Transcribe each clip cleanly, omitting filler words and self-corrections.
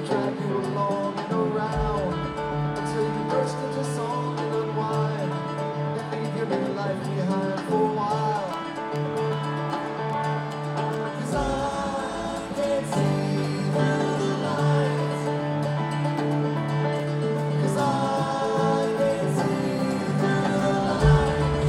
drag you along and around until you burst into song and unwind and leave your new life behind for a while. 'Cause I can't see through the lines. 'Cause I can't see through the lines.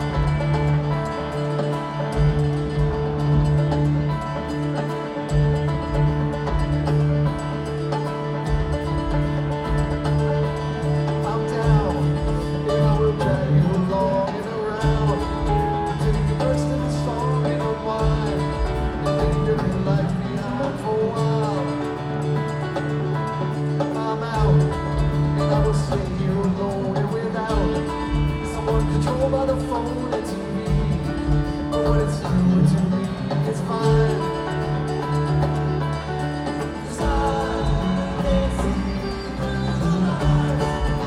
I'm down, and I will drag you along and around until you burst into song and unwind and leave your new life behind for a while. I'm out, and I will stay here alone and without someone controlled by the phone and TV. But when it's you to me, it's fine. 'Cause I can't see through the lines.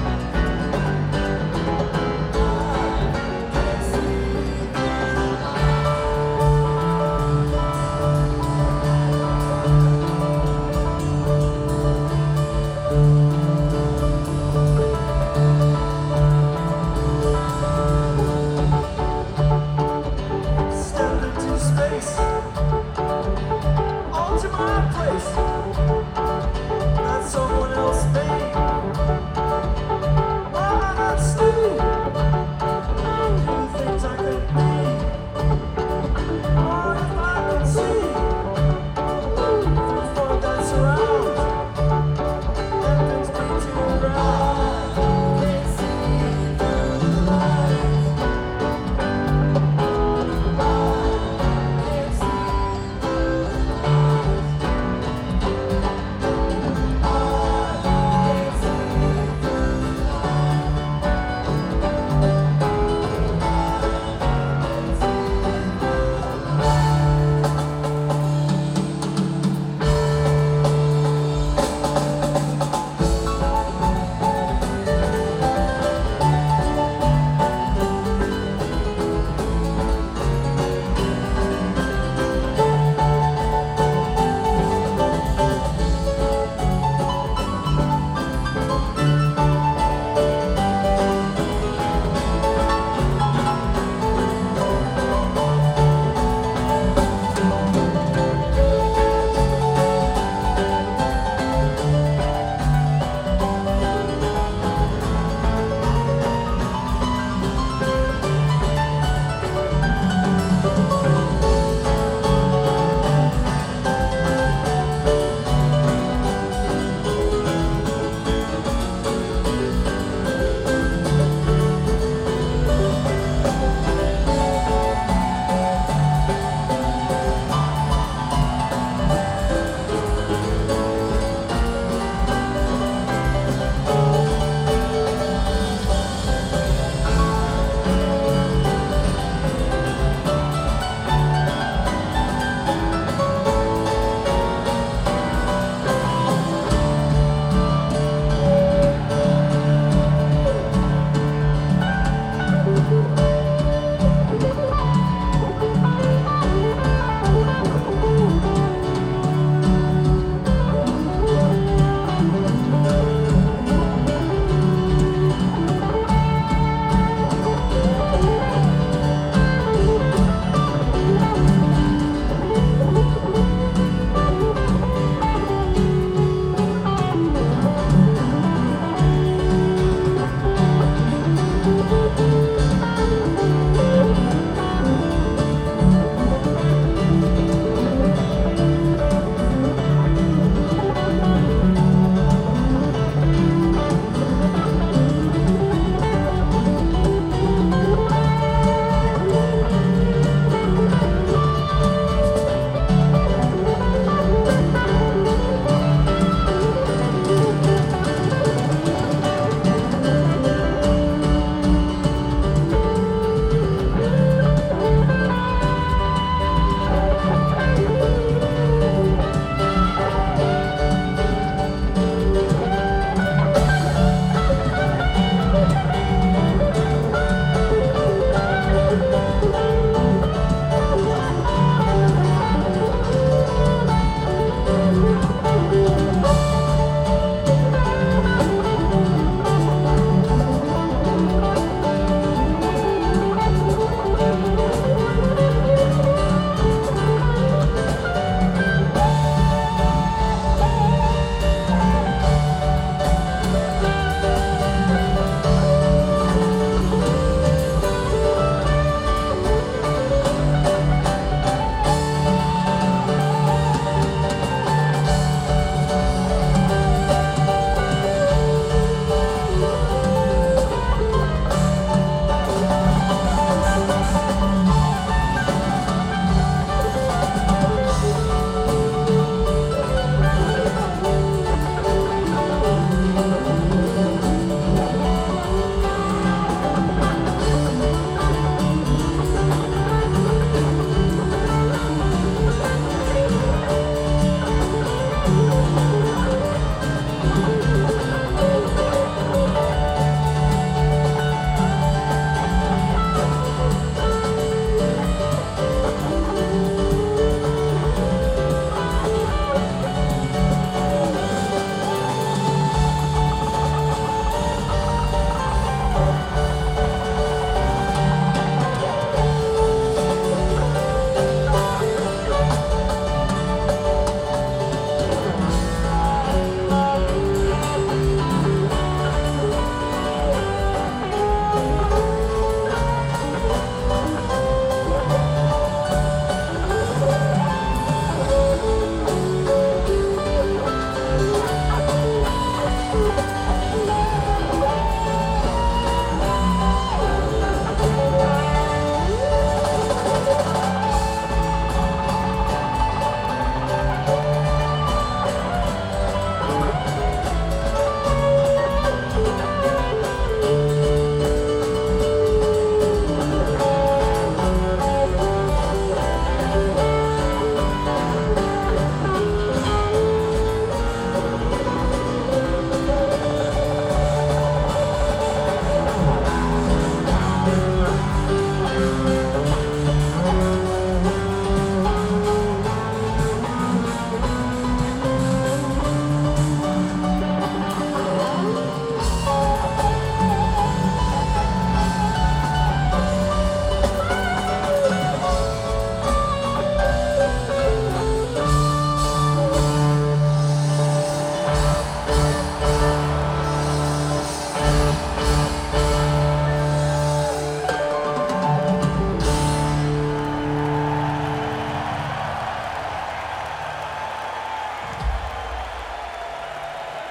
Can't see through the step into space, onto my place.